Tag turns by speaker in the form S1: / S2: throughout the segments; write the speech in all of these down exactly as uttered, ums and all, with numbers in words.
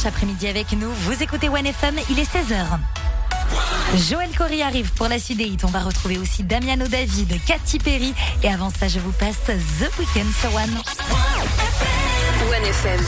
S1: après-midi avec nous. Vous écoutez One F M, il est seize heures. Joël Corry arrive pour la suite des hits. On va retrouver aussi Damiano David, Katy Perry. Et avant ça, je vous passe The Weeknd sur One.
S2: One F M.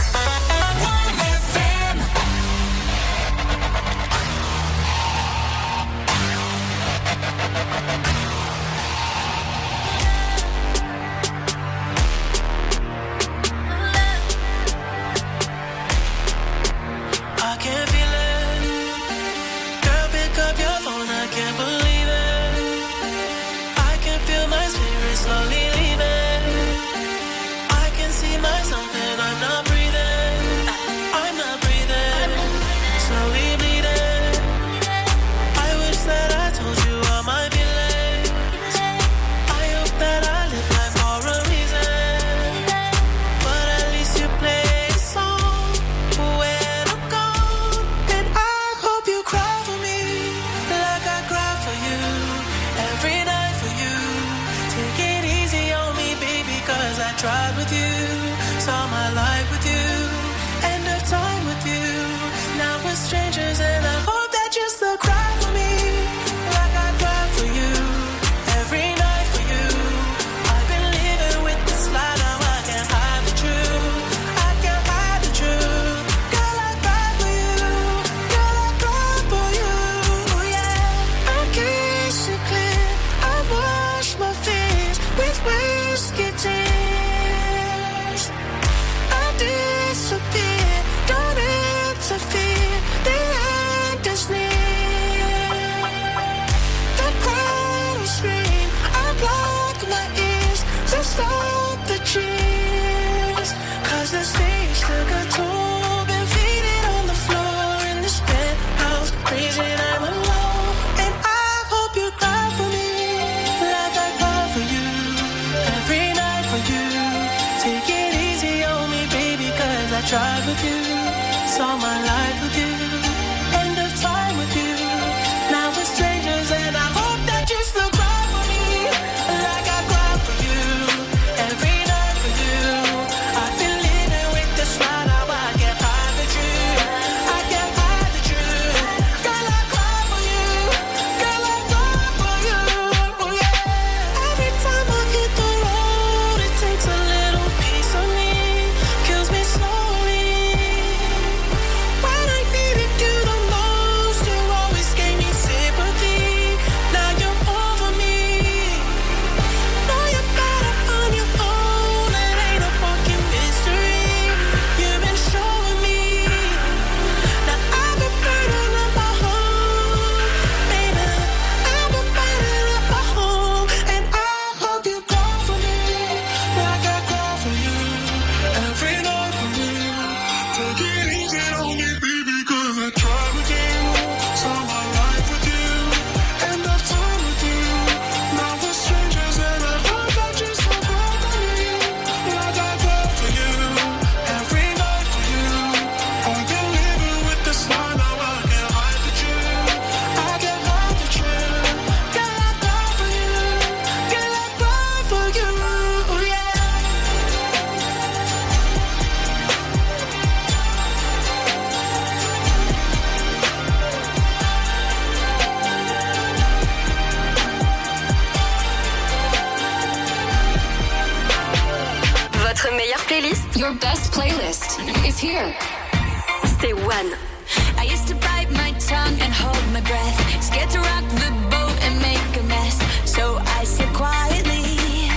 S3: Your best playlist is here.
S2: C'est One.
S3: I used to bite my tongue and hold my breath, scared to rock the boat and make a mess. So I said quietly,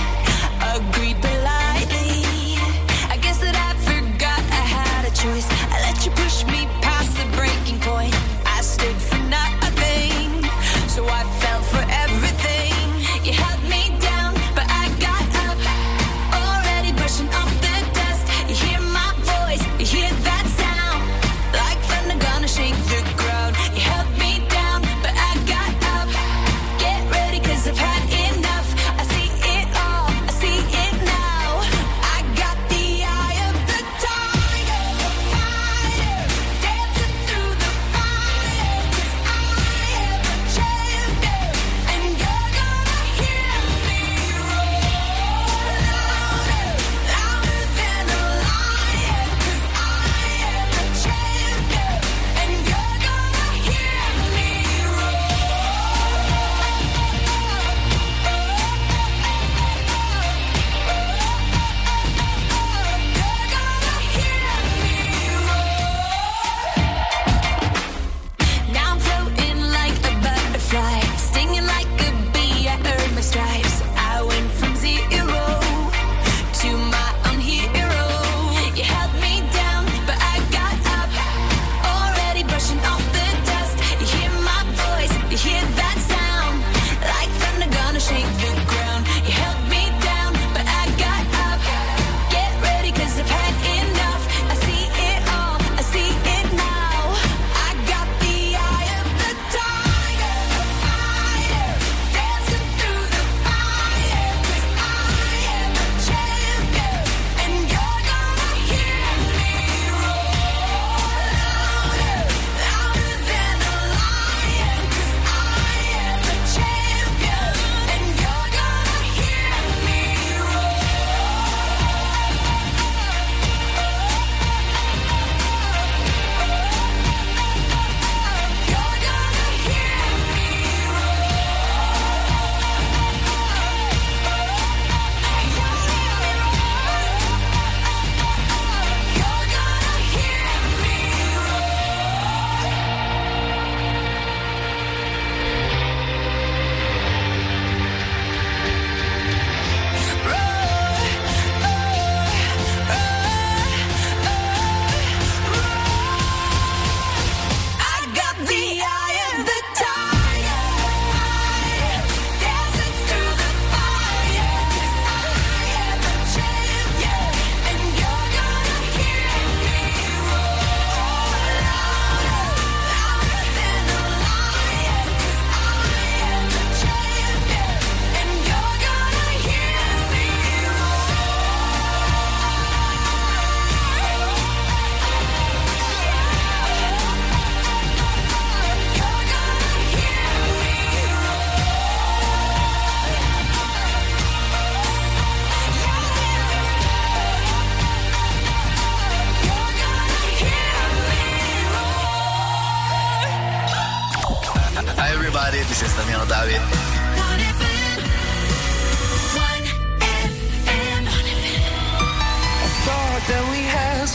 S3: agreed politely. I guess that I forgot I had a choice. I let you push me past the breaking point. I stood for nothing, so I fell for everything. You held me down, but I got up, already brushing off the dust. You hear my voice, you hear that sound, like thunder gonna shake the ground. You held me down, but I got up.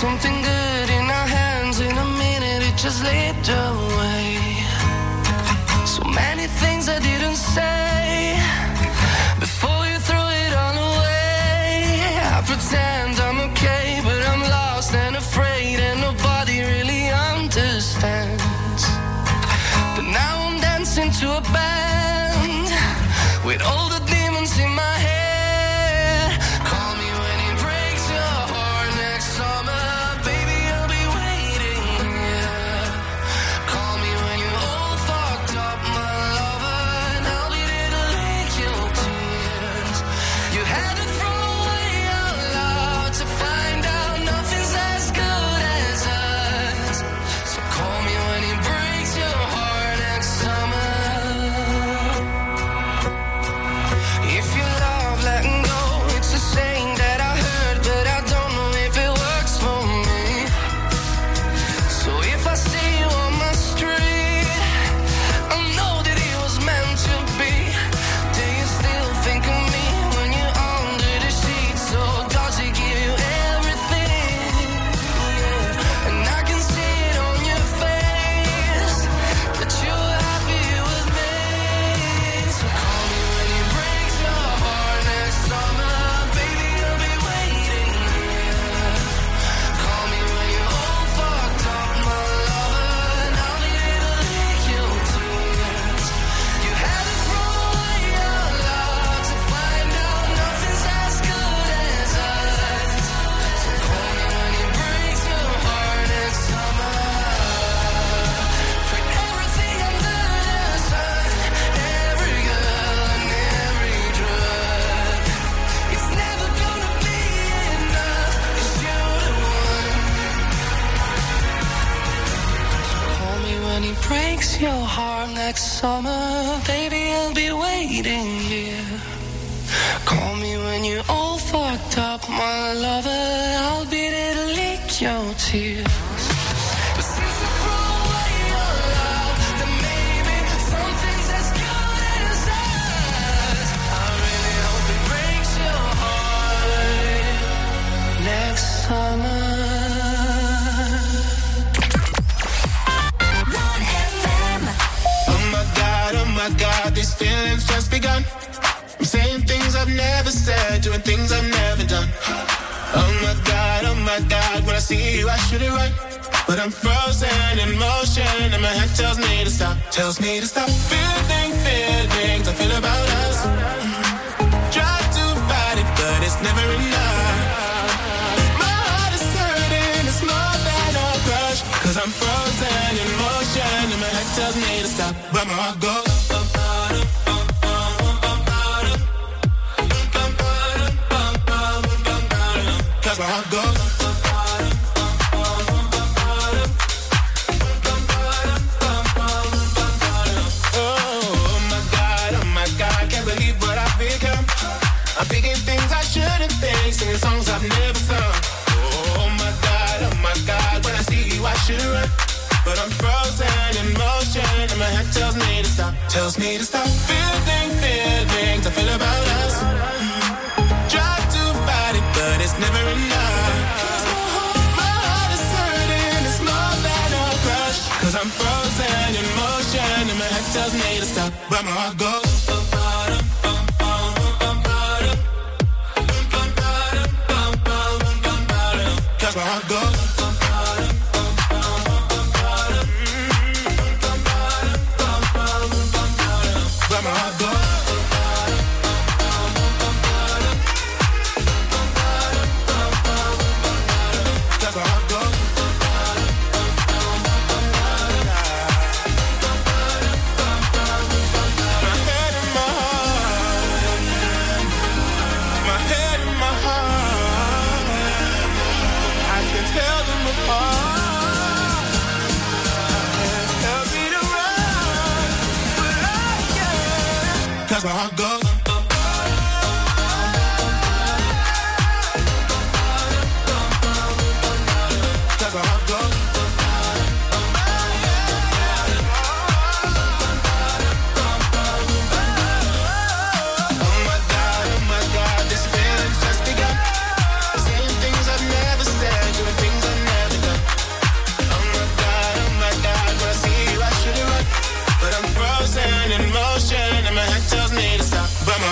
S4: something good in our hands. In a minute it just slipped away. So many things I didn't say before you threw it all away. I pretend I'm okay, but I'm lost and afraid, and nobody really understands. But now I'm dancing to a band with all the demons in my head. Call me when it breaks your heart next summer, baby, I'll be waiting, yeah. Call me when you're all fucked up, my lover, and I'll be there to lick your tears. You had to throw away your love to find out nothing's as good as us. So call me when it breaks your heart next summer. If you love letting go, it's a saying that I heard, but I don't know if it works for me. So if I see you on my street, I know that it was meant to be. Do you still think of me when you're under the sheets? So does it give you everything? Yeah. And I can see it on your face that you're happy with me. So call me when it breaks your heart next summer, baby, I'll be waiting, yeah. Call me when you're all fucked up, my lover, and I'll be there to lick your tears. You had to throw away your love to find out nothing's as good as us. So call me when it breaks your heart next summer. Put everything under the sun, every girl and every drug. It's never gonna be enough, 'cause you're the one. Call me when it breaks your heart next summer, baby, I'll be waiting here. Call me when you're all fucked up, my lover, I'll be there to lick your tears. But since I threw away your love, then maybe something's as good as us. I really hope it breaks your heart next summer.
S5: Oh my God, oh my God, these feelings just begun. I'm saying things I've never said, doing things I've never done. Oh my God, oh my God, when I see you I should it right, but I'm frozen in motion and my head tells me to stop, tells me to stop. Feeling, feelings I feel about us. Try to fight it, but it's never enough. My heart is hurting, it's more than a crush, 'cause I'm frozen in motion and my head tells me to stop, but my heart goes. Cause my heart goes. Oh my God, oh my God, can't believe what I've become. I'm thinking things I shouldn't think, singing songs I've never sung. Oh my God, oh my God, when I see you I should run, but I'm frozen in motion and my head tells me to stop, tells me to stop. Feeling, feelings I feel about us. Try to fight it, but it's never enough. My heart is hurting, it's more than a crush, 'cause I'm frozen in motion and my head tells me to stop, but my heart goes. Cause my heart goes. But my heart goes. That's my heart goes. My head and my heart. My head and my heart. I can tell them apart. Tell me to run, but I can't. 'Cause my heart goes. That's my heart goes. Oh my God, oh my God, this feeling's just begun. Saying things I've never said, doing things I've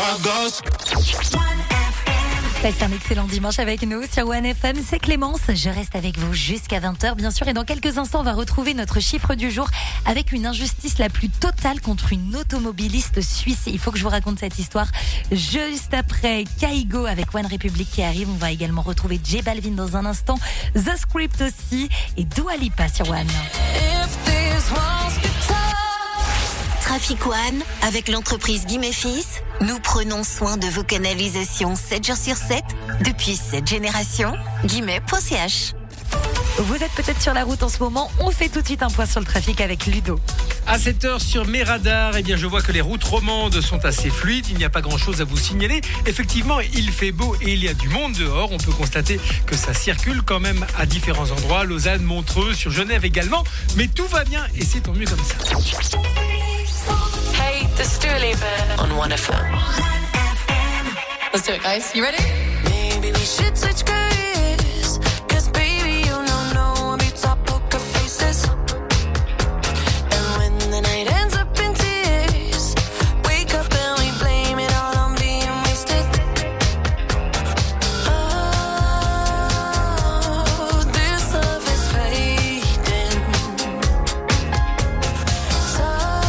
S5: how it goes.
S1: Passez un excellent dimanche avec nous sur One F M. C'est Clémence. Je reste avec vous jusqu'à vingt heures, bien sûr. Et dans quelques instants, on va retrouver notre chiffre du jour avec une injustice la plus totale contre une automobiliste suisse. Il faut que je vous raconte cette histoire juste après Kaigo avec One Republic qui arrive. On va également retrouver J Balvin dans un instant, The Script aussi et Dua Lipa sur One.
S6: Trafic One, avec l'entreprise Guimé Fils, nous prenons soin de vos canalisations sept jours sur sept depuis sept générations. Guimé point c h.
S1: Vous êtes peut-être sur la route en ce moment. On fait tout de suite un point sur le trafic avec Ludo.
S7: À cette heure sur mes radars, eh bien, je vois que les routes romandes sont assez fluides. Il n'y a pas grand-chose à vous signaler. Effectivement, il fait beau et il y a du monde dehors. On peut constater que ça circule quand même à différents endroits. Lausanne, Montreux, sur Genève également. Mais tout va bien et c'est tant mieux comme ça.
S2: Hey, this is Dua Lipa on One F M. Let's do it, guys. You ready?
S3: Maybe we should switch careers. Cause baby, you know no one beats our poker faces. And when the night ends up in tears, wake up and we blame it all on being wasted. Oh, this love is fading. So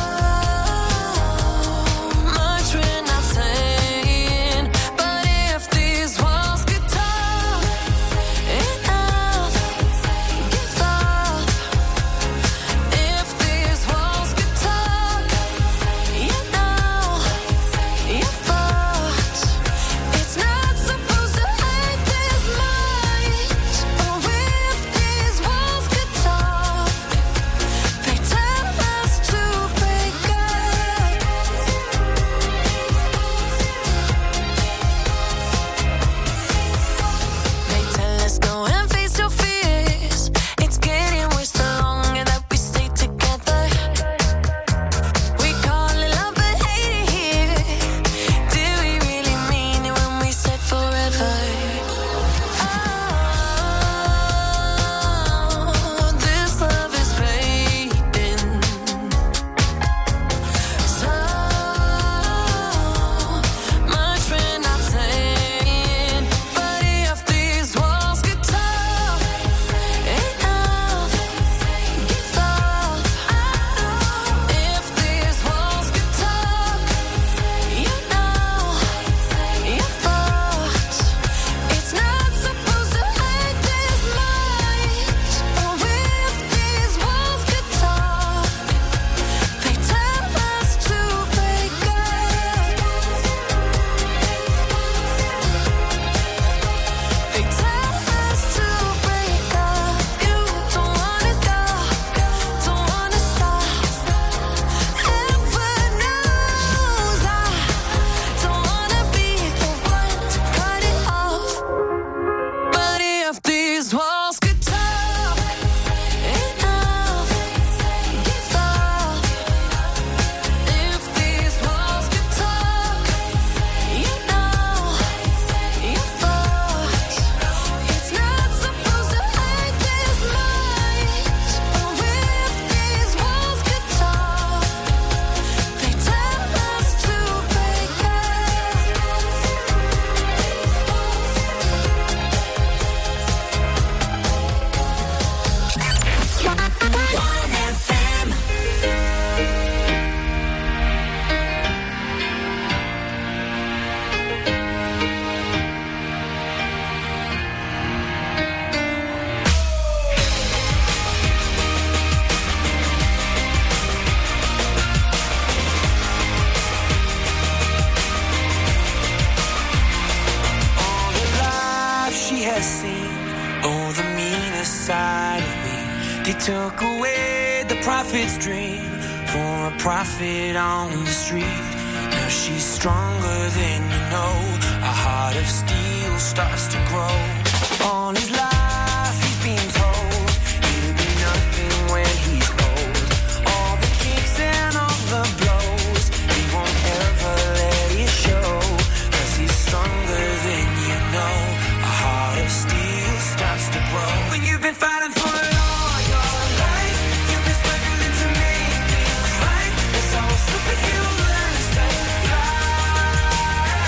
S3: much we're not saying. But if these walls could talk enough, give up. If these walls could talk, you know you're fucked. It's not supposed to hurt this much. Oh, if these walls could talk, they tell us to break up. They tell us go and face your fears. It's getting worse the longer that we stay together. We call it love but hate it here. Do we really mean it when we said forever? Oh, this love is fading. So much we're not saying. But if these walls could talk enough, give up. If these walls could talk, you know you're fucked. It's not supposed to hurt this much. Oh, if these walls could talk, they tell us to break up. They tell us to break up. You don't wanna go, don't wanna stop. Heaven knows I don't wanna be the one to cut it off. But if these walls could talk enough, give up. If these walls could talk, you know you're fucked. It's not supposed to hurt this much. Oh, if these walls could talk, they tell us to break up.
S4: All the life she has seen, oh, the meanest side of me. They took away the prophet's dream for a profit on the street. Now she's stronger than you know. A heart of steel starts to grow. All his life he's been told he'll be nothing when he's old. All the kicks and all the blows, he won't ever let it show. Cause he's stronger than you know. A heart of steel starts to grow. When you've been fighting for it all your life, you've been struggling to make things right. It's all superhuman, stay fly.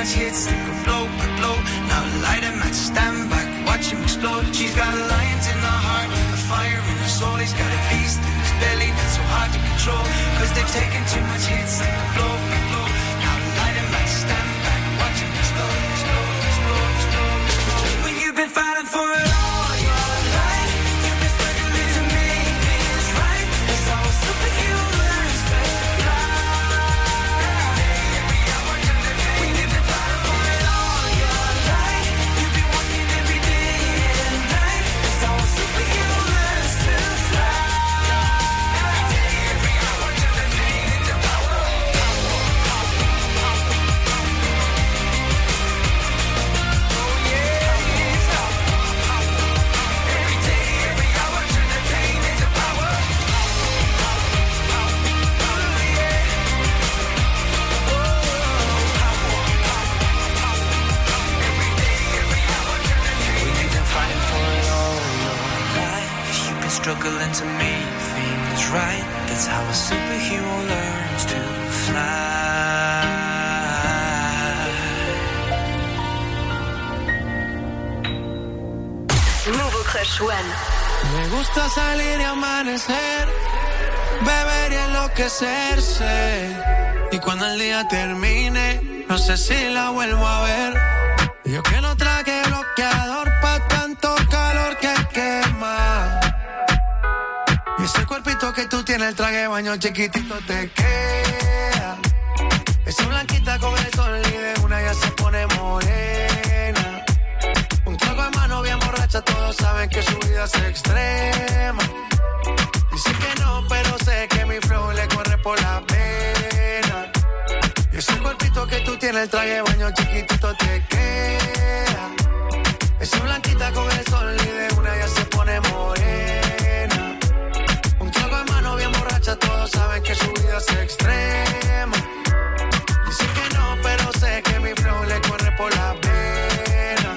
S4: much hits, take a blow by blow. Now light a match, stand back, watch him explode. She's got lions in her heart, a fire in her soul. He's got a beast in his belly that's so hard to control. Cause they've taken too much hits, take a blow by blow. Now light a match, stand back, watch him explode, explode, explode, explode, explode. When you've been fighting for it all your life, you've been struggling to make things right. That's how a superhero learns to fly. When you've been fighting for it all your life, you've been working every day and night. That's how a superhero learns to fly. Every day, every hour, turn the pain into power. Oh yeah, every day, every hour, turn the pain into power. When you've been fighting for it all your life, you've been struggling to make things right. That's how a superhero learns to fly.
S2: Nouveau Crush One.
S8: Me gusta salir y amanecer, beber y enloquecerse. Y cuando el día termine, no sé si la vuelvo a ver. Yo que no traje bloqueador pa' tanto calor que quema. Y ese cuerpito que tú tienes, el traje de baño chiquitito te queda. Esa blanquita con el sol y de una ya se pone morena. Un trago de mano bien borracha, todos saben que su vida es extrema. Dice que no, pero sé que mi flow le corre por la pena. Y ese cuerpito que tú tienes, el traje de baño chiquitito te queda. Esa blanquita con el sol y de una ya se pone morena. Un trago de mano bien borracha, todos saben que su vida es extrema. Dice que no, pero sé que mi flow le corre por la pena.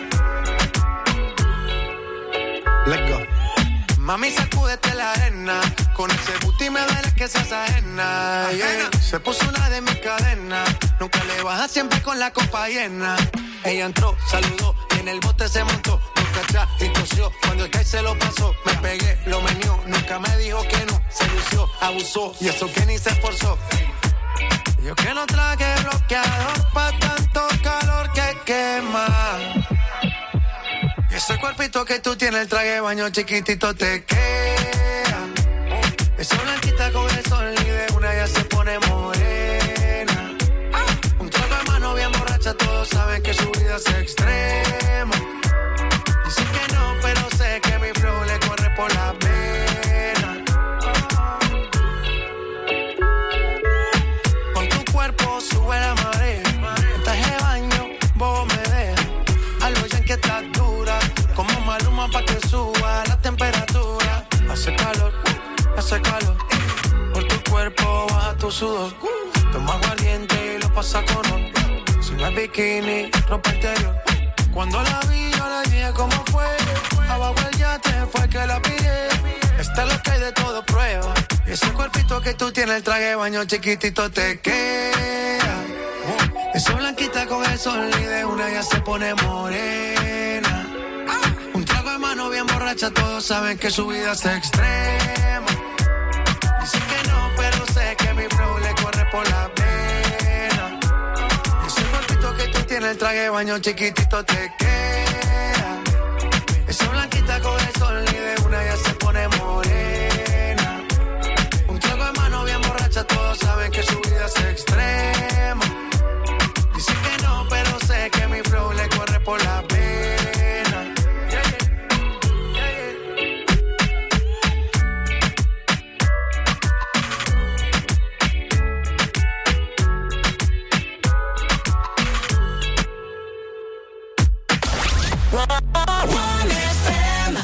S8: Let's go. Mami, sacúdete la arena. Con ese booty me duele que seas ajena. Yeah. Se puso una de mis cadenas. Nunca le baja, siempre con la copa llena. Ella entró, saludó y en el bote se montó. Nunca atrás y tosió. Cuando el Kai se lo pasó, me pegué, lo menió. Nunca me dijo que no. Se lució, abusó y eso que ni se esforzó. Yo que no traje bloqueador pa' tanto calor que quema. Y ese cuerpito que tú tienes, el traje de baño chiquitito te queda. Esa blanquita con el sol y de una ya se pone morena. Un trago de mano bien borracha, todos saben que su vida es extrema. Dice que no, pero sé que mi flow le corre por la pena. Con tu cuerpo sube la marea. En traje de baño, vos me dejas. A lo ya que estás dura, como Maluma pa' que suba la temperatura. Hace calor, hace calor. Por tu cuerpo baja tu sudor. Toma aguardiente y lo pasa con ron. Si no es bikini, ropa interior. Cuando la vi yo le dije cómo fue. Abajo el yate fue que la pillé. Esta es lo que hay de todo prueba. Y ese cuerpito que tú tienes, el traje de baño chiquitito te queda. Esa blanquita con el sol y de una ya se pone morena. Un trago de mano bien borracha, todos saben que su vida es extrema. Dice que no, pero sé que mi flow le corre por la pena. Ese cuerpito que tú tienes, el traje de baño chiquitito te queda. Esa blanquita con el sol y de una ya se pone morena. Un trago de mano bien borracha, todos saben que su vida es extrema. Dice que no, pero sé que mi flow le corre por la pena. Yeah, yeah.
S4: One F M.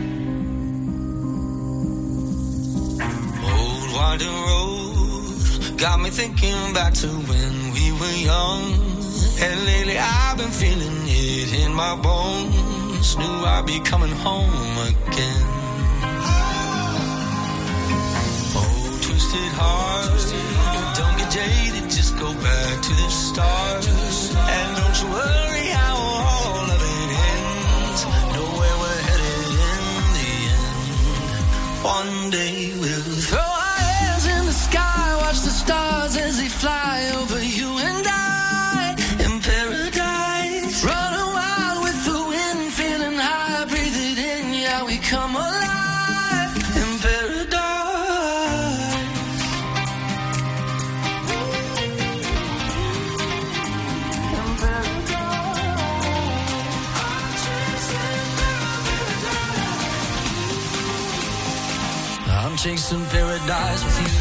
S4: Old winding road got me thinking back to when we were young. And lately I've been feeling it in my bones. Knew I'd be coming home again. Oh, twisted heart, don't get jaded, just go back to the start. And don't you worry how all of it ends. Know where we're headed in the end. One day we'll throw our hands in the sky, watch the stars as they fly over you and I in paradise. Running wild with the wind, feeling high, breathe it in, yeah, we come alive in paradise. I'm chasing paradise with you.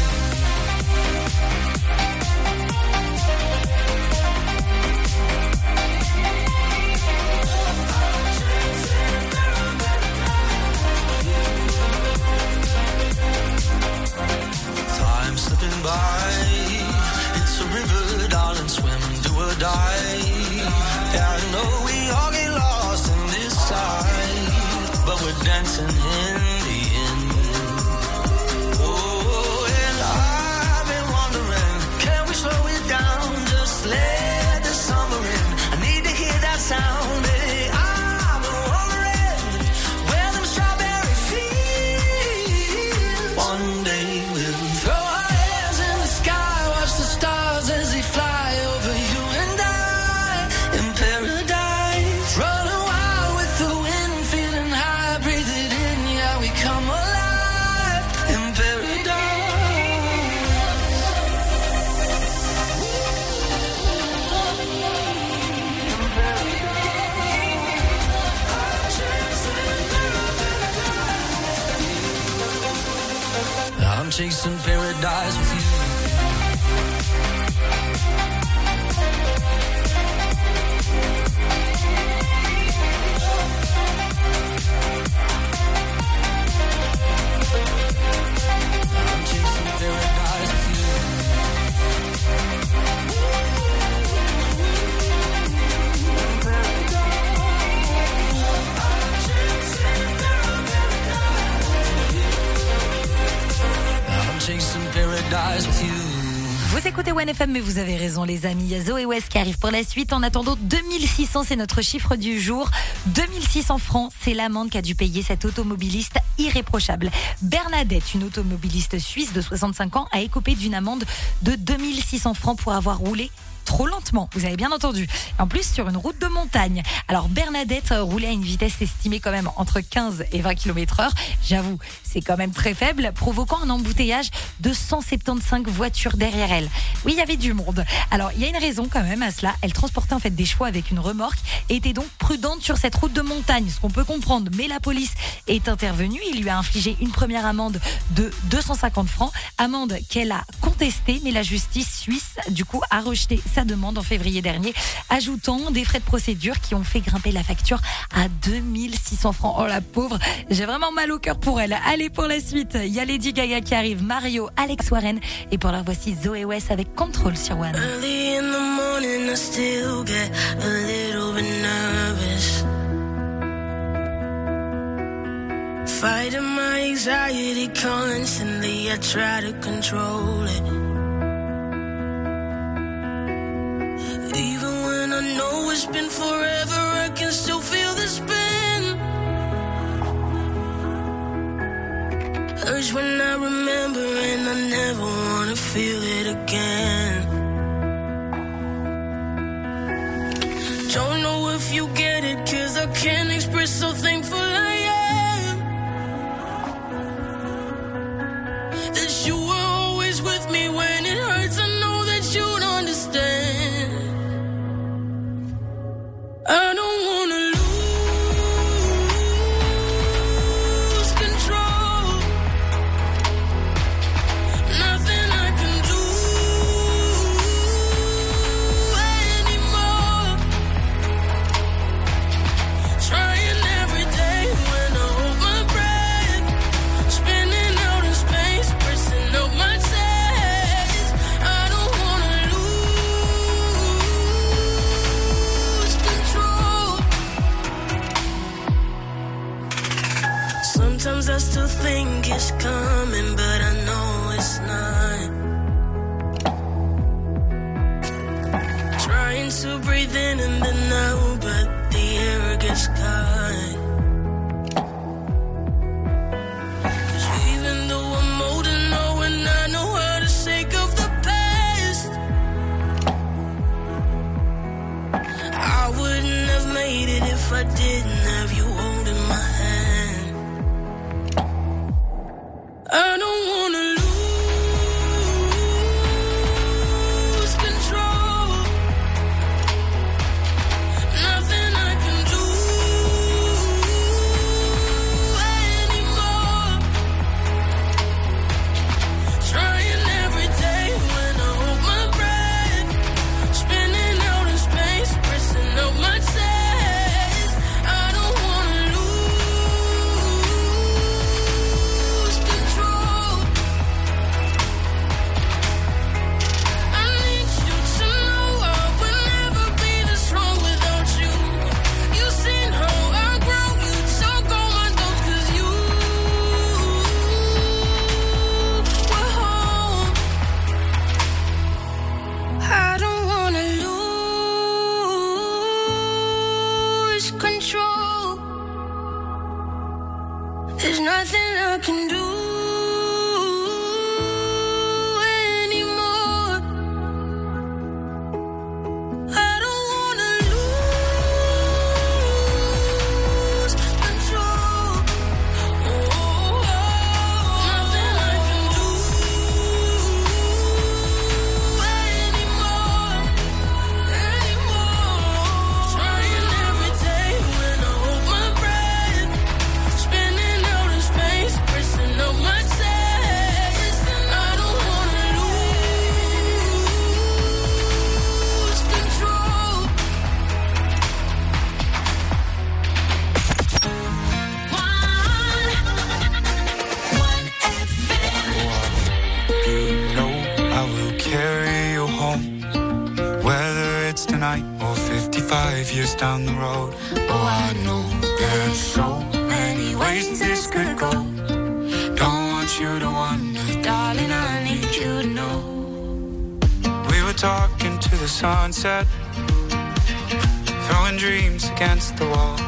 S4: Time slipping by. It's a river, darling, swim, do or die. Yeah, I know we all get lost in this side, but we're dancing in the end. Oh, and I've been wondering, can we slow it down? Just let the summer in. I need to hear that sound. Hey, I've been wondering where them strawberry fields. One day we'll throw our hands in the sky, watch the stars as they fly over you and I in paradise. Running wild with the wind, feeling high, breathe it in, yeah, we come alive in paradise. I'm chasing paradise with you. I'm chasing paradise with you. I'm chasing paradise with you.
S1: Vous écoutez one F M, mais vous avez raison les amis, il y a Zoé West qui arrive pour la suite. En attendant, deux mille six cents, c'est notre chiffre du jour. deux mille six cents francs, c'est l'amende qu'a dû payer cet automobiliste irréprochable. Bernadette, une automobiliste suisse de soixante-cinq ans, a écopé d'une amende de deux mille six cents francs pour avoir roulé trop lentement, vous avez bien entendu. En plus, sur une route de montagne. Alors, Bernadette roulait à une vitesse estimée quand même entre quinze et vingt kilomètres heure. J'avoue, c'est quand même très faible, provoquant un embouteillage de cent soixante-quinze voitures derrière elle. Oui, il y avait du monde. Alors, il y a une raison quand même à cela. Elle transportait en fait des chevaux avec une remorque et était donc prudente sur cette route de montagne, ce qu'on peut comprendre. Mais la police est intervenue. Il lui a infligé une première amende de deux cent cinquante francs. Amende qu'elle a contestée, mais la justice suisse, du coup, a rejeté sa demande en février dernier, ajoutant des frais de procédure qui ont fait grimper la facture à deux mille six cents francs. Oh la pauvre, j'ai vraiment mal au cœur pour elle. Allez, pour la suite, il y a Lady Gaga qui arrive, Mario, Alex Warren, et pour leur voici Zoé West avec Control sur One.
S9: Early in the morning, I still get a little bit nervous. Fighting my anxiety constantly, I try to control it. Even when I know it's been forever, I can still feel the spin. Urge when I remember and I never wanna feel it again. Don't know if you get it, cause I can't express so thankful I am. That you were always with me when it hurts, I know that you'd understand. I don't wanna lose control. Nothing I can do anymore. Trying every day when I hold my breath. Spinning out in space, pressing up my chest. I don't wanna lose control. hate it if I didn't have you holding my hand. I don't wanna lose control. Nothing I can do anymore. Trying every day when I hold my breath. Spinning out in space, pressing out my chest. I don't wanna lose control. I need you to know I would never be this strong without you. You've seen how I grow, you took all my thoughts 'cause you were home. I don't wanna lose control. There's nothing I can do anymore. I don't wanna lose control. Oh, nothing I can do anymore. Anymore. Trying every day when I hold my breath. Spinning out in space, pressing out my chest. I don't wanna lose control. One, one F M.
S10: You know I will carry you home, whether it's tonight or fifty-five years down the road. Oh, I know there's so many ways this could go. Don't want you to wonder, darling, I need you to know. We were talking to the sunset, throwing dreams against the wall.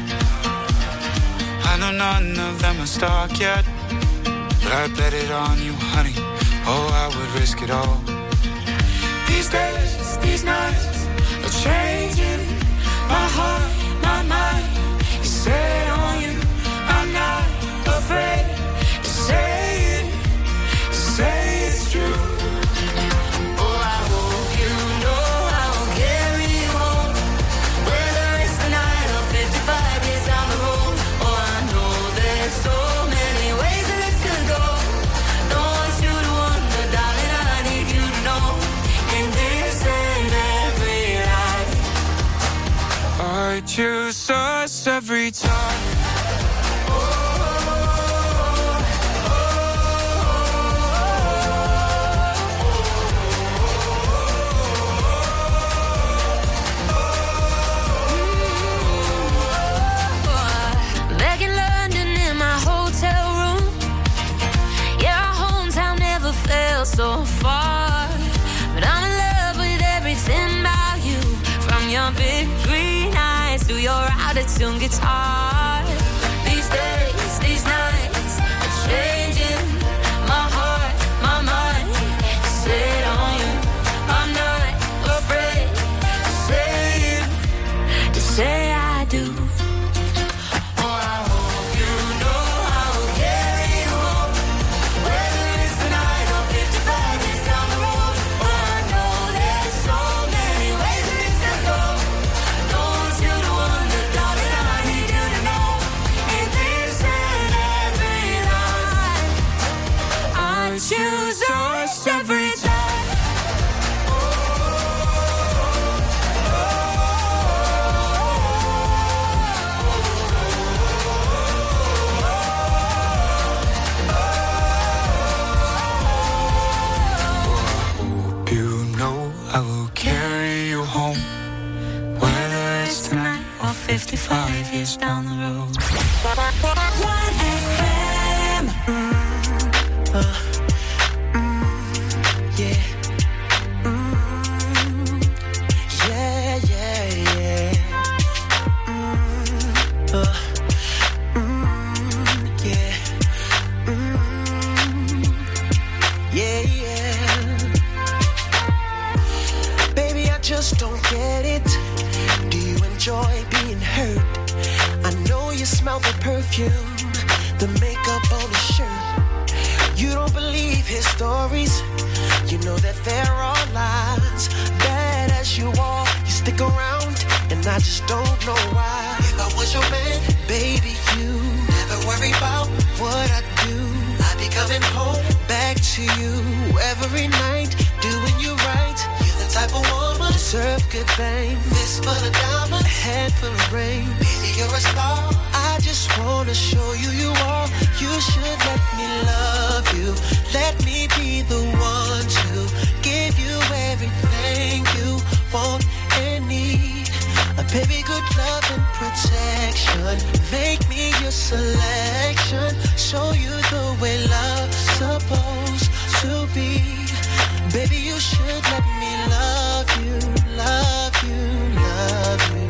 S10: I know none of them are stuck yet, but I bet it on you, honey. Oh, I would risk it all. These days, these nights are changing. My heart, my mind is set on you. I'm not afraid to say it, to say it's true. Oh, I hope you know I will carry you home, whether it's tonight or fifty-five years down the road. Oh, I know there's so many ways that this could go. Don't want you to wonder, darling, I need you to know. In this and every life, I choose us every time.
S9: Back in London in my hotel room. Yeah, our hometown never felt so far. But I'm in love with everything about you, from your big green eyes to your out-of-tune guitar. These days, these nights are changing. My heart, my mind is set on you. I'm not afraid to say it, to say I do. Oh, I hope you know I will carry you home, whether it's tonight or fifty-five years down the road. Oh, I know there's so many ways that this could go. Don't want you to wonder, darling, I need you to know. In this and every life, I choose us every time.
S10: Hope you know I will carry you home, whether it's tonight or fifty-five years down the road.
S9: One F M.
S8: Yeah. Mm, yeah, yeah, yeah. Mm, uh, mm, yeah. Mm, yeah, yeah. Baby, I just don't get it. Do you enjoy being
S11: hurt. I know you smell the perfume, the makeup on his shirt. You don't believe his stories, you know that there are lies. Bad as you are, you stick around, and I just don't know why. If I was your man, baby, you never worry about what I do. I'd be coming home back to you every night, doing you right. You're the type of woman deserve good things. Fist full of diamonds, a head full of rain. Baby, you're a star. I just wanna show you you are. You should let me love you. Let me be the one to give you everything you want and need. A baby, good love and protection. Make me your selection. Show you the way love's supposed to be. Baby, you should let me love you, love you, love you,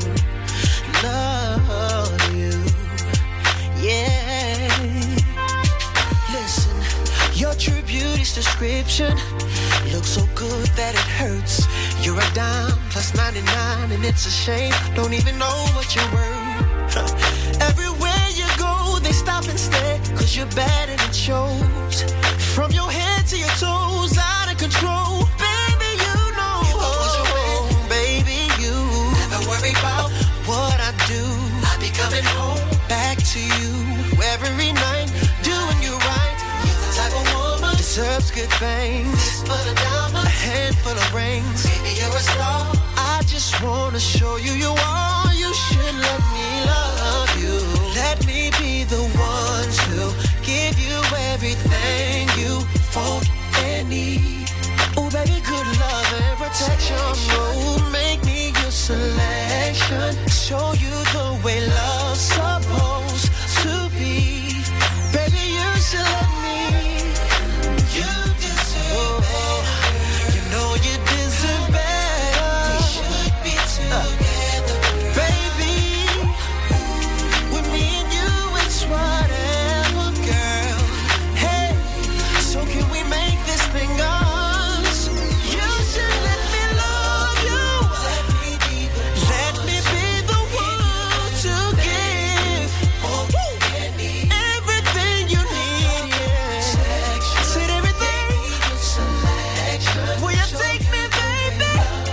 S11: love you. Yeah. Listen, your true beauty's description looks so good that it hurts. You're a dime plus ninety-nine, and it's a shame. Don't even know what you're worth. Everywhere you go, they stop and stare, cause you're bad and it shows. From your head to your toes, out of control. Baby, you know. If I was your man, baby, you never worry about what I do. I'd be coming home back to you every night, doing you right. You're the type of woman deserves good things. Fist full of diamonds, a handful of rings. Baby, you're a star. I just wanna show you you are. You should let me love you. Let me be the one to give you everything you want and need. Oh, baby, good love and protection. Oh, make me your selection. Show you the way love's supposed to be. Baby, you should let me. You deserve better. You know you deserve better. We should be together, baby. With me and you, it's whatever, girl. Hey, so can we make this thing us? You should let me love you. Let me be the one, let me be the one to give everything you need. Yeah. Said everything. Will you take me, baby?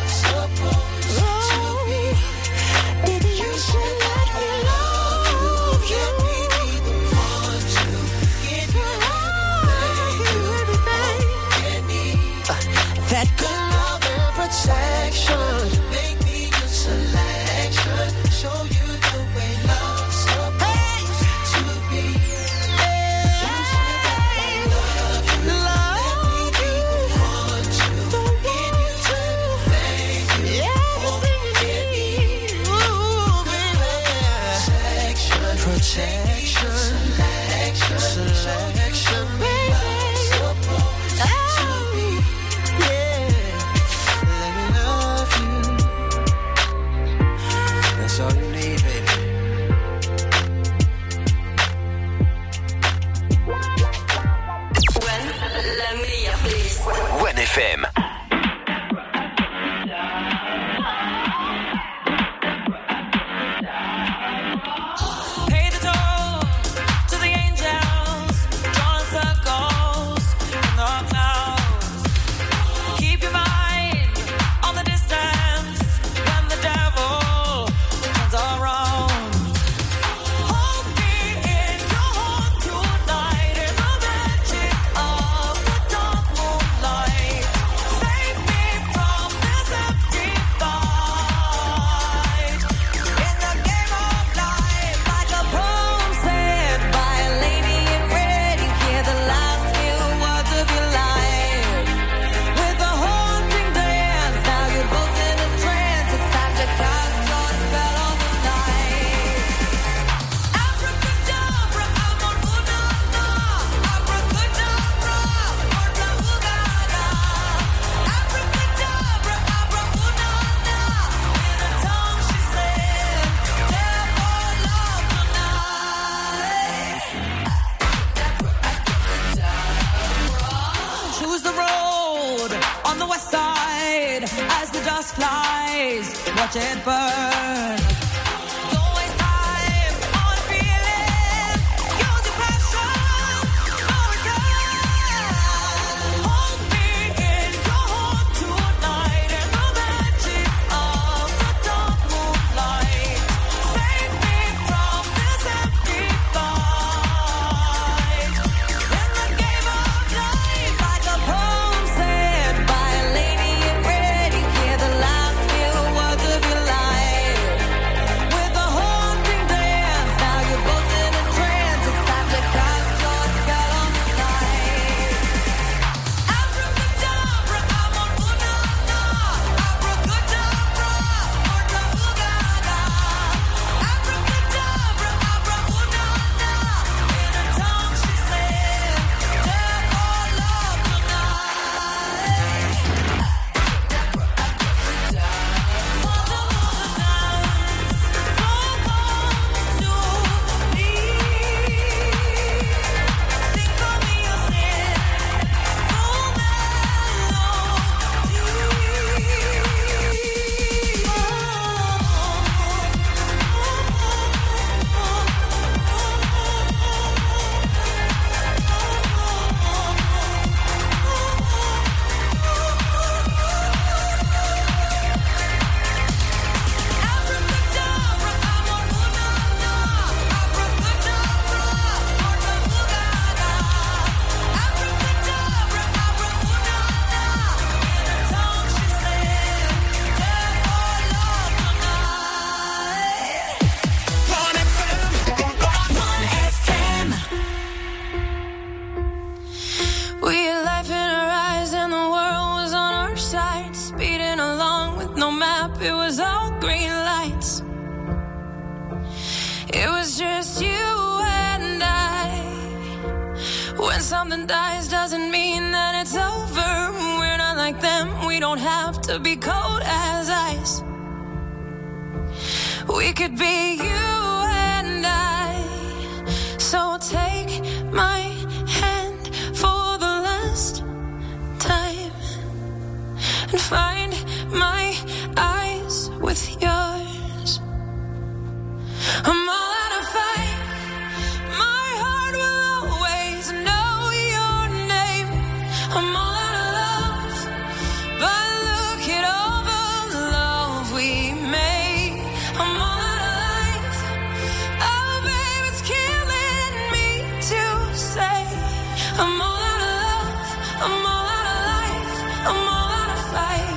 S11: Oh, baby, you should let me love you. That good love and protection. Make me your selection. Show you the way love's supposed to be. You should let me love you. Let me be the one to give you everything you want and need. Ooh, baby. Protection, protection, selection, selection, baby. That's all you need, baby.
S2: One, la meilleure playlist.
S12: One F M.
S13: Pay the toll to the angels, drawing circles in the clouds. Keep your mind on the distance when the devil turns around. Hold me in your heart tonight in the magic of the dark moonlight. Save me from this empty fight. In the game of life, like a poem said by a lady in red, you hear the last few words of your life. With a haunting dance, now you're both in a trance. It's time to cast your spell on the night. Abracadabra, amor-una-na. Abracadabra, amor-la-ugana. Abracadabra, abra-una-na. In a tongue she said, therefore love tonight. Choose the road on the west side as the dust flies. Watch it burn. Don't waste
S9: something dies doesn't mean that it's over. We're not like them, we don't have to be cold as ice. We could be you and I. So take my hand for the last time and find my eyes with yours. I'm all out of fight. My heart will always know your name. I'm all out of love, but look at all the love we made. I'm all out of life. Oh, babe, it's killing me to say. I'm all out of love. I'm all out of life. I'm all out of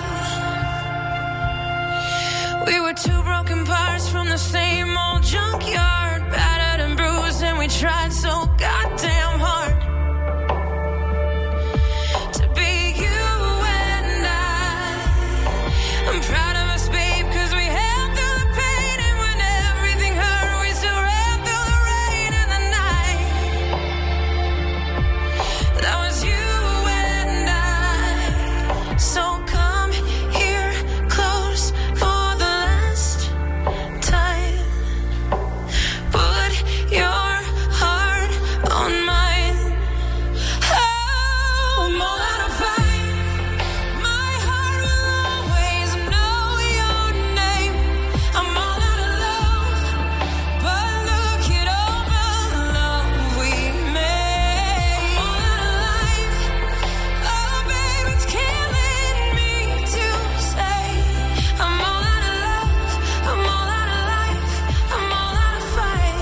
S9: fight. We were two broken parts from the same old junkyard, battered and bruised, and we tried so goddamn hard to be you and I. I'm proud of us, babe, cause we held through the pain, and when everything hurt, we still ran through the rain and the night. That was you and I. So come here close for the last time. Put your heart on mine. Oh, I'm all out of fight. My heart will always know your name. I'm all out of love, but look at all the love we made. I'm all out of life. Oh, babe, it's killing me to say. I'm all out of love. I'm all out of life. I'm all out of fight.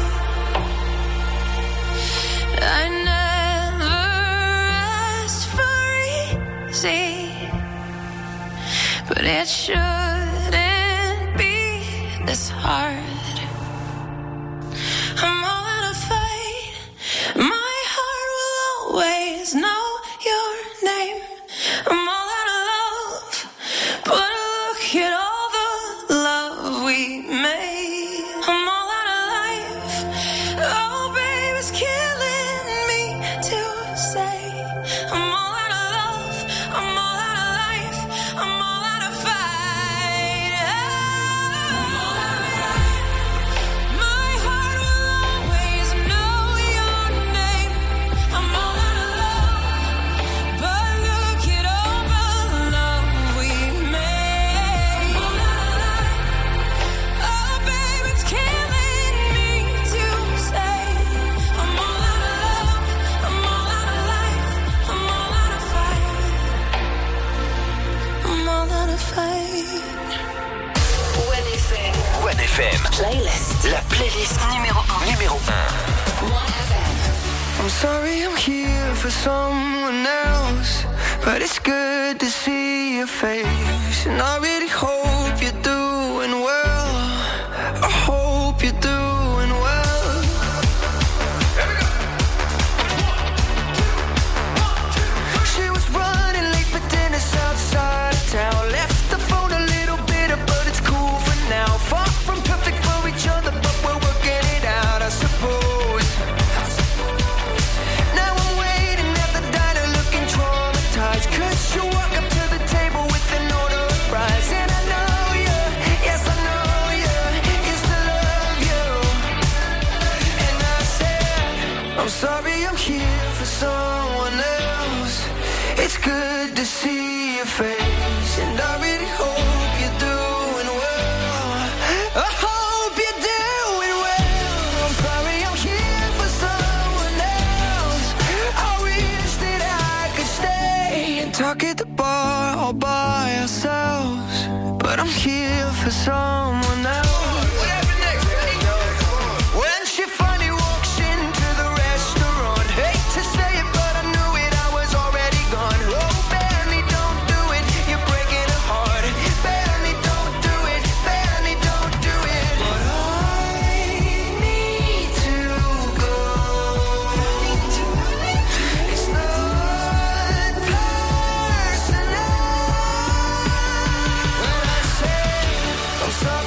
S9: I never asked for easy, but it shouldn't be this hard. I'm all out of fight. My heart will always know your name. I'm all out of love, but look at all the love we made. I'm all out of life. Oh, babe, it's killing me to say. I'm all out of love. I'm all out of life. I'm all out of fight. I'm all out of fight. My heart will always know your name. I'm all out of love, but look at all the love we made. I'm all out of life. Oh, babe, it's killing me to say. I'm all out of love. I'm all out of life. I'm all out of fight. I'm all out of fight.
S2: One F M.
S12: One F M.
S2: Playlist.
S12: La playlist
S2: Numéro un.
S12: numéro un.
S2: One F M.
S11: I'm sorry I'm here for someone else, but it's good to see your face. And I really hope you're doing well. I hope you're doing well. She was running late for dinner outside of town. Left the phone a little bitter, but it's cool for now. Far from perfect for each other, but we're working it out, I suppose. Now I'm waiting at the diner looking traumatized, 'cause you walk up to the table with an order of fries. And I know you, yes I know you, used to love you. And I said, I'm sorry I'm here for someone else. It's good to see your face, and I really hope you're doing well. I hope you're doing well. I'm sorry I'm here for someone else. I wish that I could stay and talk at the bar all by ourselves, but I'm here for someone else. What happened next? When she finally walks into the restaurant, hate to say it, but I knew it, I was already gone. Oh, Benny, don't do it, you're breaking her heart. Benny, don't do it, Benny, don't do it. But I need to go. It's not personal. When I say I'm sorry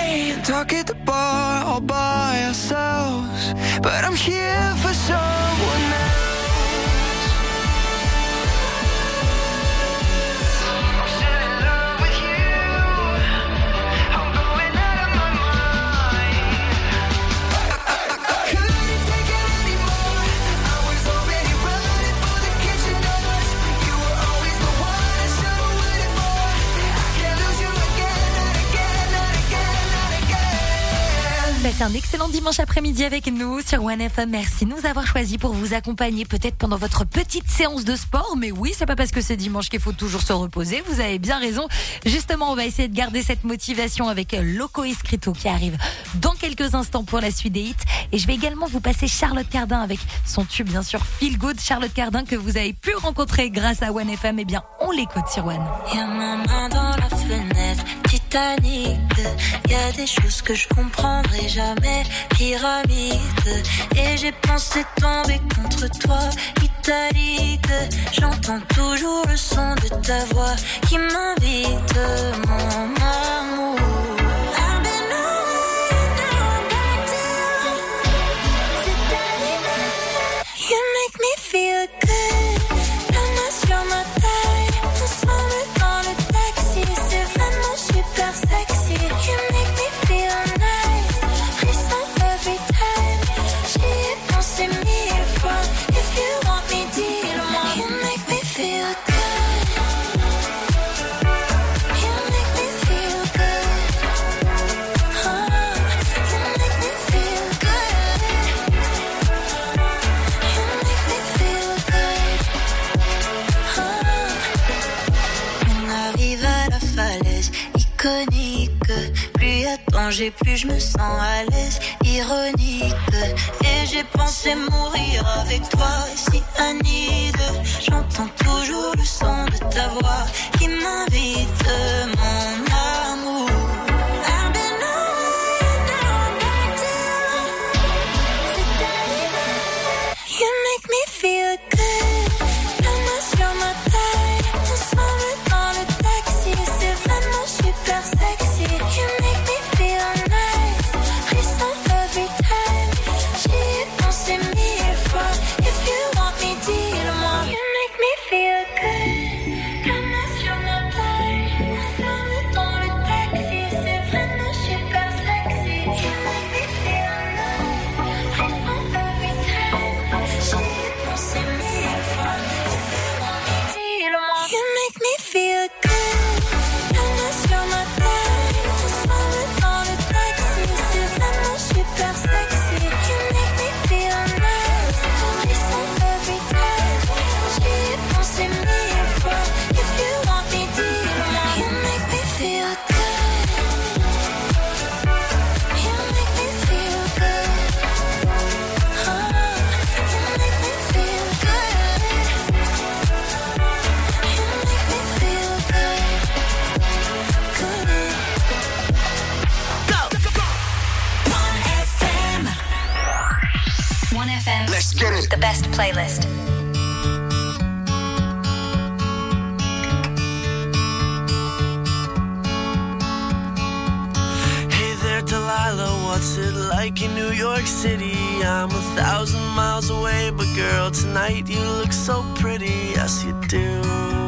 S11: Talk at the bar all by ourselves, but I'm here for someone else. I'm still in love with you. I'm going out of my mind. I, I, I couldn't take it anymore. I was already running for the kitchen doors. You were always the one I should have waited for. I can't lose you again, not again, not again, not again.
S1: Passez un excellent dimanche après-midi avec nous sur One F M. Merci de nous avoir choisis pour vous accompagner peut-être pendant votre petite séance de sport. Mais oui, c'est pas parce que c'est dimanche qu'il faut toujours se reposer. Vous avez bien raison. Justement, on va essayer de garder cette motivation avec Loco Escrito qui arrive dans quelques instants pour la suite des hits. Et je vais également vous passer Charlotte Cardin avec son tube, bien sûr, Feel Good. Charlotte Cardin que vous avez pu rencontrer grâce à One F M. Eh bien, on l'écoute sur One.
S9: Y'a ma main dans la fenêtre, Titanic. Y'a des choses que je comprendrai jamais, pyramide. Et j'ai pensé tomber contre toi, italique. J'entends toujours le son de ta voix qui m'invite, mon amour. I've been away, now I'm back down. C'est arrivé. You make me feel good. La main sur ma taille, ensemble dans le taxi. C'est vraiment super sexy. You make me feel nice. Frisson every time. J'y ai pensé mille fois. If you want me, dis-le-moi. You make me feel good. You make me feel good. Oh, you make me feel good. You make me feel good. Oh. On arrive à la falaise iconique. Plus y a de danger, plus je me sens à l'aise. Ironique. Et j'ai pensé mourir avec toi, si Anide. J'entends toujours le son de ta voix qui m'invite, mon amour. I've been away, now I'm back down. C'est arrivé. You make me feel good. La main sur ma taille, ensemble dans le taxi. C'est vraiment super sexy. You make me feel nice. Frisson every time. J'y ai pensé mille fois. If you want me, dis-le-moi. You make me feel good. La main sur ma taille, ensemble dans le taxi. C'est vraiment super sexy. You make me feel nice. Frisson every time. J'y ai pensé mille fois. If you want me, dis-le-moi. You make me feel good. La main sur ma taille, ensemble dans le taxi. C'est vraiment super sexy. You make me feel nice. Frisson every time. J'y ai pensé mille fois. If you want me, dis-le-moi. You make me feel good. You make me feel good. Oh, you make me feel good. You make me feel good. Good.
S3: One F M. One F M.
S5: Let's get it.
S3: The best playlist.
S8: Hey there, Delilah, what's it like in New York City? I'm a thousand miles away, but girl, tonight you look so pretty, yes you do.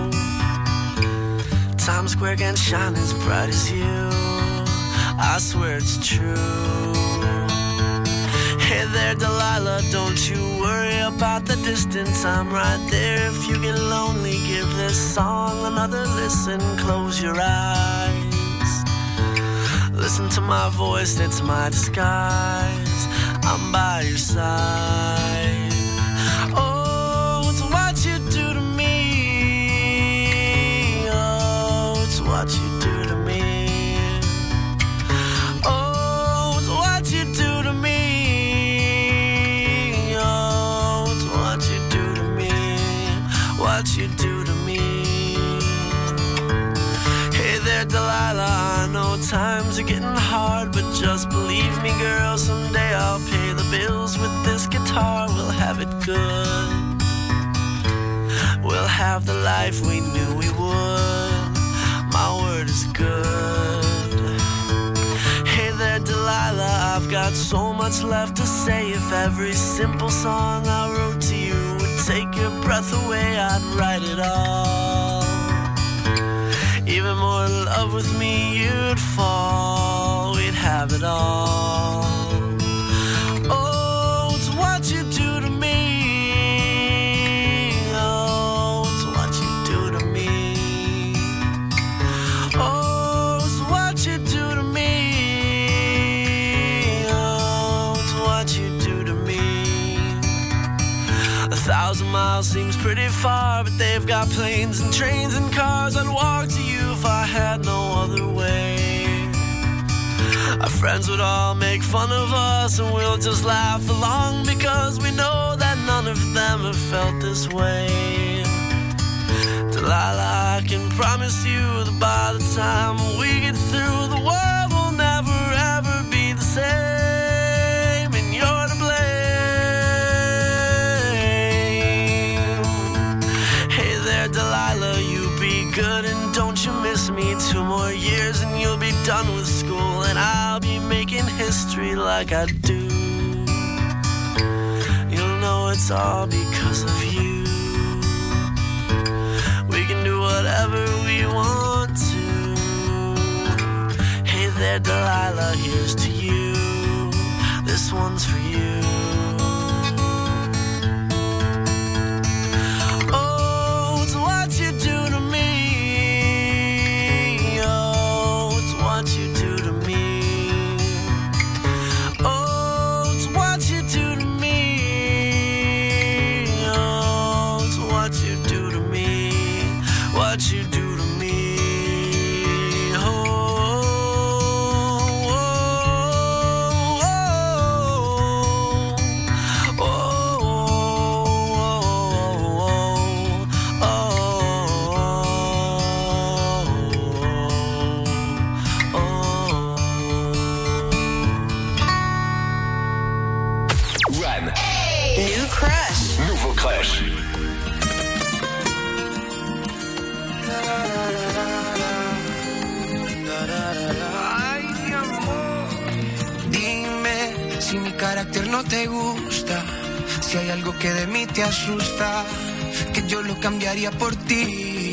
S8: Times Square can shine as bright as you, I swear it's true. Hey there, Delilah, don't you worry about the distance, I'm right there. If you get lonely, give this song another listen, close your eyes. Listen to my voice, it's my disguise. I'm by your side. Oh, it's what you do to me. Oh, it's what you do to me. Oh, it's what you do to me. Oh, it's what you do to me. What you do to me. Hey there, Delilah, I know times are getting hard, but just believe me, girl, someday I'll pay the bills with this guitar. We'll have it good. We'll have the life we knew we would. My word is good. Hey
S14: got so much left to say. If every simple song I wrote to you would take your breath away, I'd write it all. Even more in love with me, you'd fall. We'd have it all. Oh, it's what you do to me. Oh, it's what you do to me. Oh, it's what you do to me. Oh, it's what you do to me. A thousand miles seems pretty far, but they've got planes and trains and cars. I'd walk to you if I had no other way. Our friends would all make fun of us, and we'll just laugh along, because we know that none of them have felt this way. Delilah, I can promise you that by the time we get through, the world will never ever be the same, and you're to blame. Hey there, Delilah, you be good and don't you miss me. Two more years and you'll be done with school, and I'll be making history like I do. You'll know it's all because of you. We can do whatever we want to. Hey there, Delilah, here's to you. This one's for you. Oh, it's what you do to me. Oh, it's what you do to me. Oh, it's what you do to me. Oh, it's what you do to me. What you do to me. Oh, oh, oh, oh, oh, oh, oh.
S12: One.
S3: New crush.
S12: Nouveau crush.
S8: Dime si mi carácter no te gusta, si hay algo que de mí te asusta, que yo lo cambiaría por ti.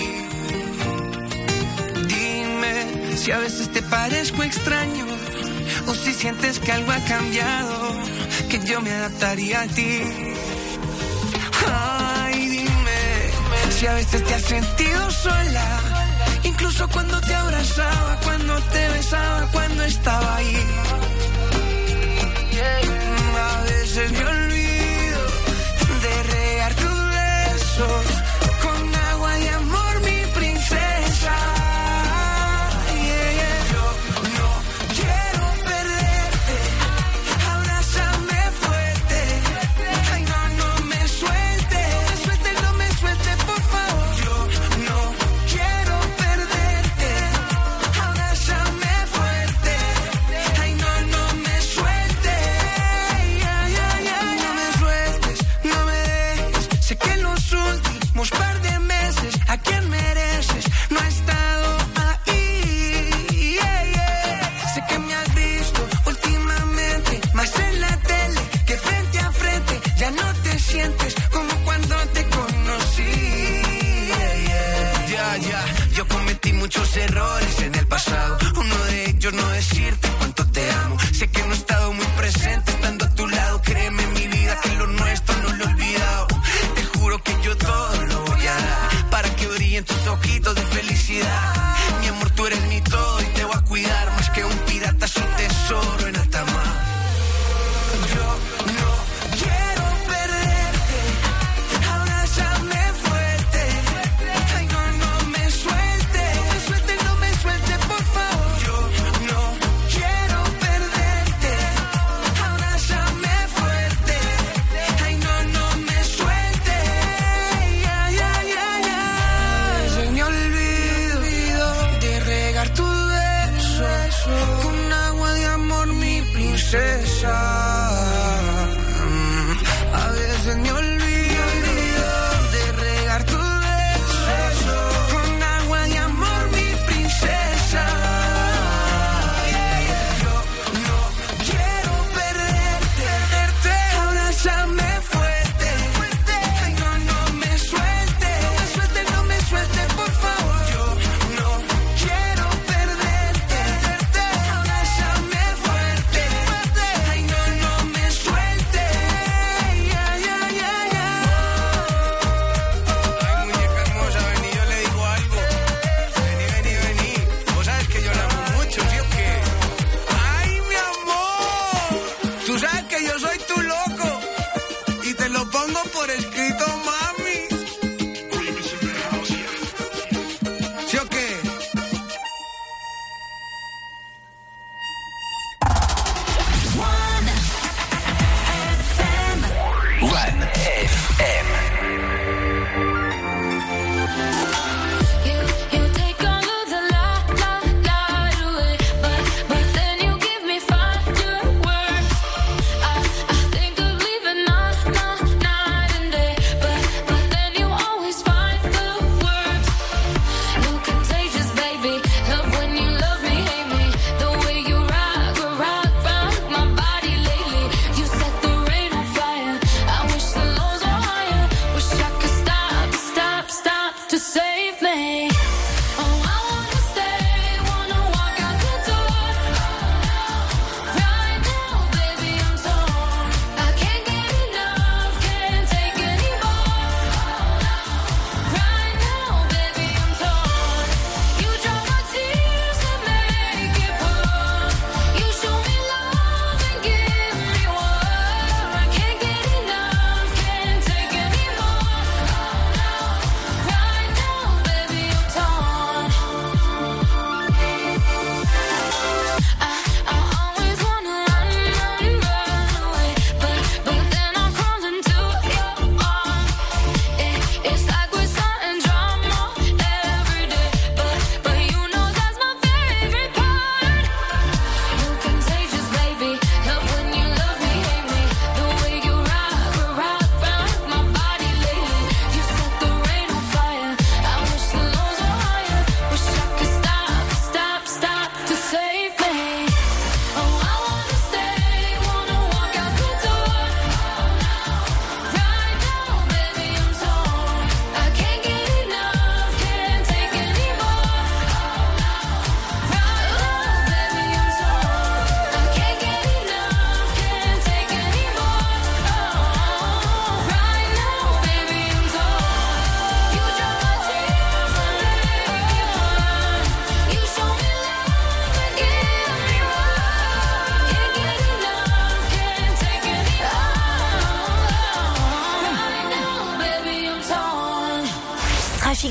S8: Dime si a veces te parezco extraño, o si sientes que algo ha cambiado, que yo me adaptaría a ti. Ay, dime si a veces te has sentido sola, incluso cuando te abrazaba, cuando te besaba, cuando estaba ahí. A veces me olvido de regar tus besos con agua de amor, mi princesa. Yeah, yeah. Yo no quiero perderte, abrázame fuerte. Ay, no, no me sueltes, no me sueltes, no me sueltes, por favor. Yo no quiero perderte, abrázame fuerte. Ay, no, no me sueltes, ay, ay, ay, no me sueltes, no me dejes. Sé que en los últimos par de meses a quien mereces no ha estado ahí. Yeah, yeah. Sé que me has visto últimamente más en la tele que frente a frente. Ya no te sientes como cuando te conocí. Yeah, yeah. Ya, ya. Yo cometí muchos errores en el pasado. Uno de ellos no decirte cuánto te amo. Sé que no he estado muy presente estando a tu lado. Créeme en mi vida que lo nuestro no lo he olvidado. Te juro que yo todo lo voy a dar para que brillen tus ojitos de felicidad. Mi amor, tú eres mi todo y te voy a cuidar más que un pirata, es un tesoro en alta mar. Yo no quiero perderte, abrázame fuerte. Ay, no, no me sueltes, no me sueltes, no me sueltes, por favor. Yo no quiero perderte, abrázame fuerte. Ay, no, no me sueltes, ay, ay, ay, ay. Se me olvido de regar tus besos con agua de amor, mi princesa. A veces me olvido de regar tus besos con agua de amor, mi princesa. Yo no quiero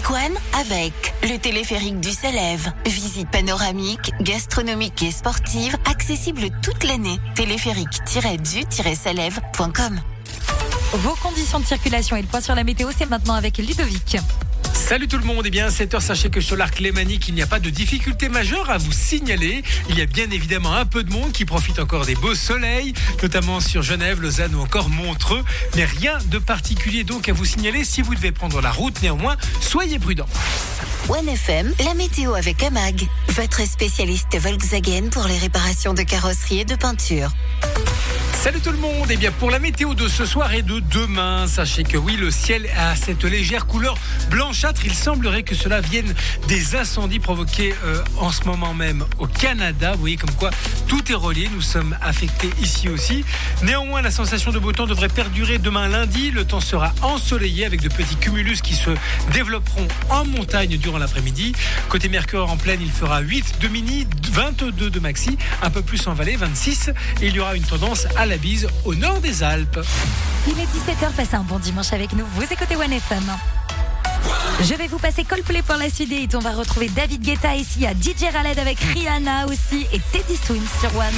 S6: Trafic One avec le téléphérique du Salève. Visite panoramique, gastronomique et sportive, accessible toute l'année. téléphérique tiret du tiret salève point com.
S1: Vos conditions de circulation et le point sur la météo, c'est maintenant avec Ludovic.
S7: Salut tout le monde, et eh bien à sept heures, sachez que sur l'arc lémanique, il n'y a pas de difficulté majeure à vous signaler. Il y a bien évidemment un peu de monde qui profite encore des beaux soleils, notamment sur Genève, Lausanne ou encore Montreux, mais rien de particulier donc à vous signaler. Si vous devez prendre la route, néanmoins, soyez prudents.
S6: One F M, la météo avec Amag, votre spécialiste Volkswagen pour les réparations de carrosserie et de peinture.
S7: Salut tout le monde, et bien pour la météo de ce soir et de demain, sachez que oui, le ciel a cette légère couleur blanchâtre. Il semblerait que cela vienne des incendies provoqués euh, en ce moment même au Canada. Vous voyez comme quoi tout est relié, nous sommes affectés ici aussi. Néanmoins, la sensation de beau temps devrait perdurer demain lundi. Le temps sera ensoleillé avec de petits cumulus qui se développeront en montagne durant l'après-midi. Côté Mercure en pleine, il fera huit de mini, vingt-deux de maxi, un peu plus en vallée, vingt-six. Et il y aura une tendance à la bise au nord des Alpes.
S1: Il est dix-sept heures, passez un bon dimanche avec nous. Vous écoutez One F M. Je vais vous passer Coldplay pour la suite et on va retrouver David Guetta ici à D J Khaled avec Rihanna aussi et Teddy Swims sur One.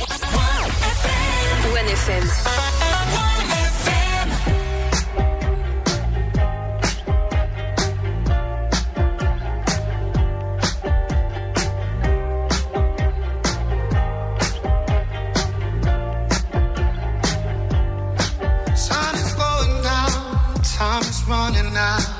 S2: One F M.
S5: Sun is going down, time is running out.